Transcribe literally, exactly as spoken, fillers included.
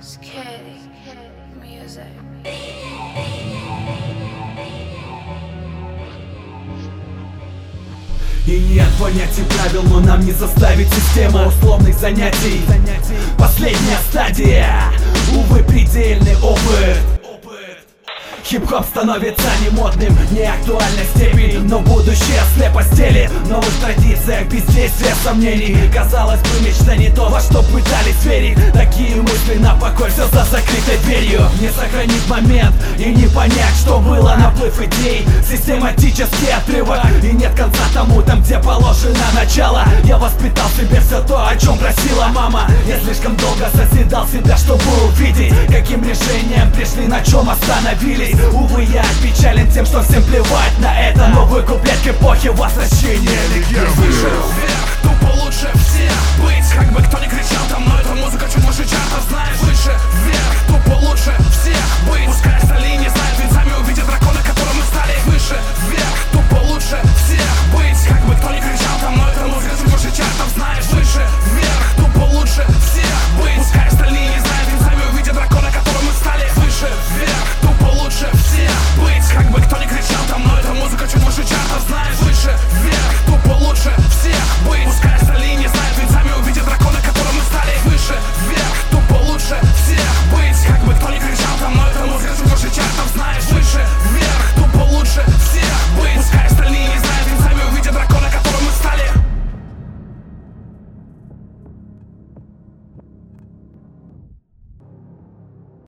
И нет понятия правил, но нам не заставить система условных занятий. Последняя стадия, увы, предельный опыт. Хип-хоп становится не модным, не актуальной степени, но будущее слепо стелит. В новых традициях бездействия, сомнений. Казалось бы, мечта не то, во что пытались верить. Такие мысли на покой, все за закрытой дверью. Не сохранить момент и не понять, что было. Наплыв идей, систематический отрывок. И нет конца тому, там где положено начало. Я воспитал в себе все то, о чем просила мама. Я слишком долго созидал себя, чтобы увидеть, каким решением пришли, на чем остановились. Увы, я печален тем, что всем плевать на это. Новый куплет к эпохе возвращения легенд. Выше вверх, тупо лучше всех быть, как бы кто ни